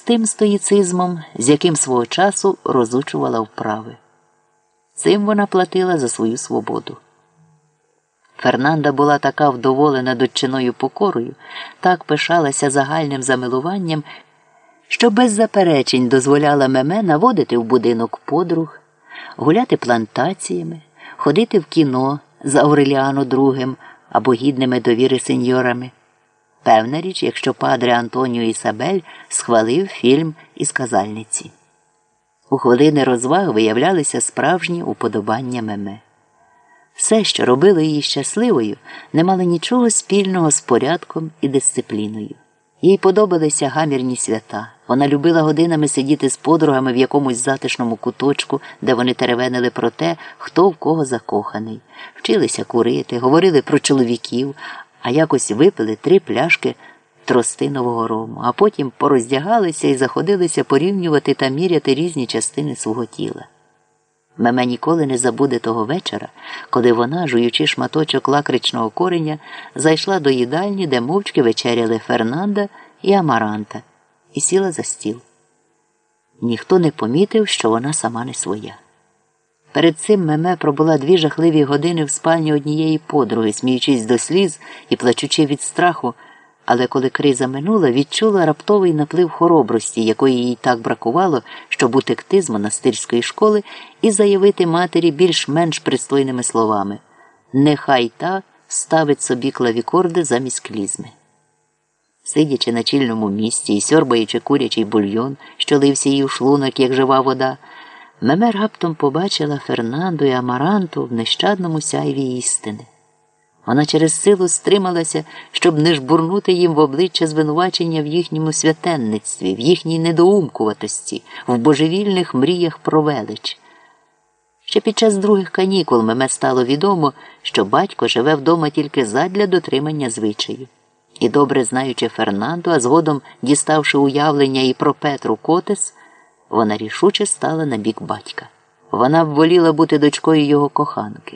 тим стоїцизмом, з яким свого часу розучувала вправи. Цим вона платила за свою свободу. Фернанда була така вдоволена доччиною покорою, так пишалася загальним замилуванням, що без заперечень дозволяла Меме наводити в будинок подруг, гуляти плантаціями, ходити в кіно з Ауреліано II або гідними довіри сеньорами. Певна річ, якщо падре Антоніо Ісабель схвалив фільм із казальниці. У хвилини розваг виявлялися справжні уподобання Меме. Все, що робило її щасливою, не мало нічого спільного з порядком і дисципліною. Їй подобалися гамірні свята. Вона любила годинами сидіти з подругами в якомусь затишному куточку, де вони теревенили про те, хто в кого закоханий. Вчилися курити, говорили про чоловіків, а якось випили 3 пляшки тростинового рому, а потім пороздягалися і заходилися порівнювати та міряти різні частини свого тіла. Меме ніколи не забуде того вечора, коли вона, жуючи шматочок лакричного кореня, зайшла до їдальні, де мовчки вечеряли Фернанда і Амаранта, і сіла за стіл. Ніхто не помітив, що вона сама не своя. Перед цим Меме пробула 2 жахливі години в спальні однієї подруги, сміючись до сліз і плачучи від страху, але коли криза минула, відчула раптовий наплив хоробрості, якої їй так бракувало, щоб утекти з монастирської школи і заявити матері більш-менш пристойними словами: «Нехай та ставить собі клавікорди замість клізми». Сидячи на чільному місці і сьорбаючи курячий бульйон, що лився їй у шлунок, як жива вода, Меме раптом побачила Фернанду і Амаранту в нещадному сяйві істини. Вона через силу стрималася, щоб не жбурнути їм в обличчя звинувачення в їхньому святенництві, в їхній недоумкуватості, в божевільних мріях про велич. Ще під час других канікул Меме стало відомо, що батько живе вдома тільки задля дотримання звичаю. І добре знаючи Фернанду, а згодом діставши уявлення і про Петру Котес, вона рішуче стала на бік батька. Вона б воліла бути дочкою його коханки.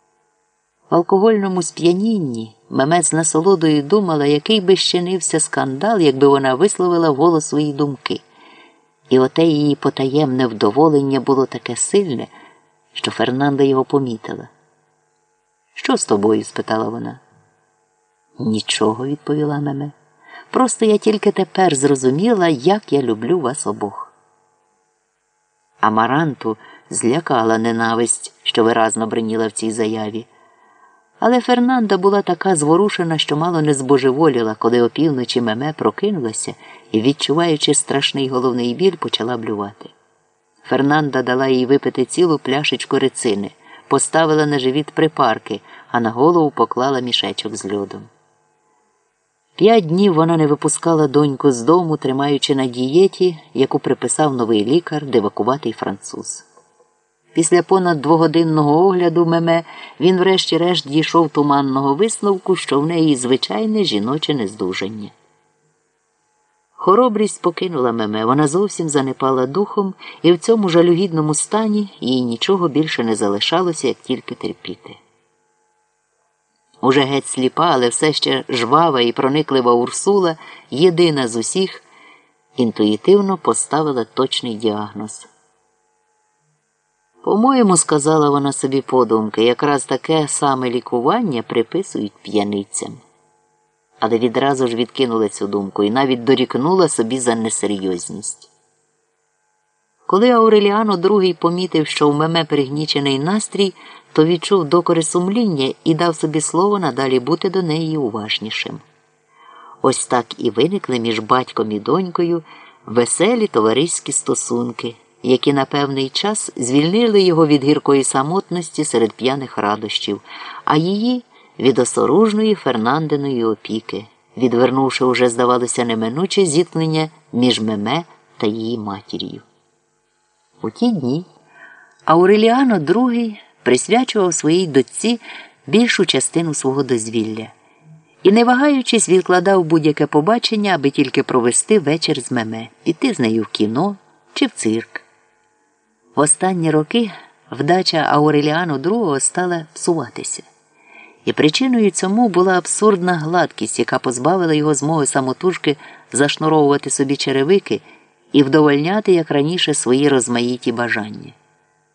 В алкогольному сп'янінні Меме з насолодою думала, який би щинився скандал, якби вона висловила вголос свої думки. І оте її потаємне вдоволення було таке сильне, що Фернанда його помітила. «Що з тобою?» – спитала вона. «Нічого», – відповіла Меме. «Просто я тільки тепер зрозуміла, як я люблю вас обох». Амаранту злякала ненависть, що виразно бриніла в цій заяві. Але Фернанда була така зворушена, що мало не збожеволіла, коли опівночі Меме прокинулася і, відчуваючи страшний головний біль, почала блювати. Фернанда дала їй випити цілу пляшечку рицини, поставила на живіт припарки, а на голову поклала мішечок з льодом. 5 днів вона не випускала доньку з дому, тримаючи на дієті, яку приписав новий лікар, дивакуватий француз. Після понад 2-годинного огляду Меме він врешті-решт дійшов туманного висновку, що в неї звичайне жіноче нездужання. Хоробрість покинула Меме, вона зовсім занепала духом, і в цьому жалюгідному стані їй нічого більше не залишалося, як тільки терпіти. Уже геть сліпа, але все ще жвава і прониклива Урсула, єдина з усіх, інтуїтивно поставила точний діагноз. «По-моєму, – сказала вона собі подумки, – якраз таке саме лікування приписують п'яницям». Але відразу ж відкинула цю думку і навіть дорікнула собі за несерйозність. Коли Ауреліано II помітив, що в Меме пригнічений настрій, то відчув докори сумління і дав собі слово надалі бути до неї уважнішим. Ось так і виникли між батьком і донькою веселі товариські стосунки, які на певний час звільнили його від гіркої самотності серед п'яних радощів, а її – від осоружної Фернандиної опіки, відвернувши уже, здавалося, неминуче зіткнення між Меме та її матір'ю. У ті дні Ауреліано II присвячував своїй дочці більшу частину свого дозвілля і, не вагаючись, відкладав будь-яке побачення, аби тільки провести вечір з Меме, піти з нею в кіно чи в цирк. В останні роки вдача Ауреліано II стала псуватися. І причиною цьому була абсурдна гладкість, яка позбавила його змоги самотужки зашнуровувати собі черевики і вдовольняти, як раніше, свої розмаїті бажання.